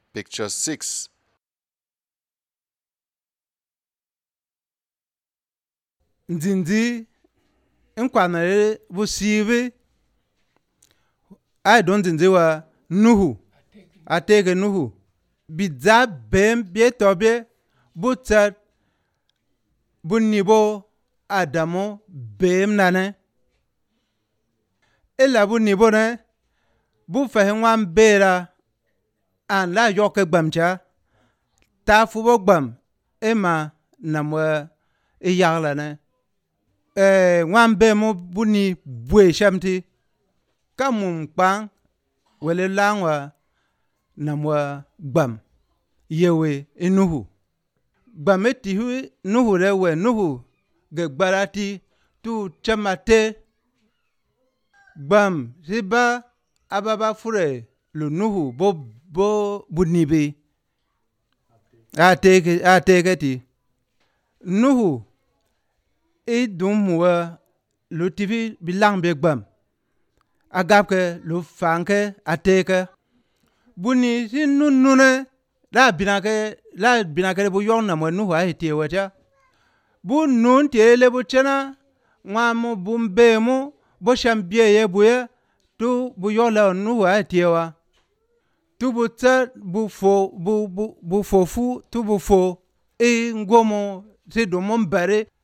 Picture 6. Nzinzi nkwanare busibe ai don nzinzi wa Nuhu ateke Nuhu biza bem bietobe butsat bunibo Adamu bem nane ela bunibo ne bu fahimwan bera an la yoke gbamcha ta fubo gbam ema namwa iyagla ne wan bemu buni bwe shamti kamum kpang wele langwa namwa gbam yewe Nuhu gbam etihu Nuhu rewe Nuhu gegbarati tu chamate gbam riba ababa fure lu Nuhu bo bunibi ateke ti Nuhu idumwa lu tibi bilang be gbam agabke lu fanke ateke buni si nunune la binake bu yong namwa Nuhu ahite wacha bu nun tele bu chena ngamu bumbemu bo shambie ye buye tu bu yola Nuhu ahite wa tu bu tsa bu fo fu tu bu fo ngomo si do mon bare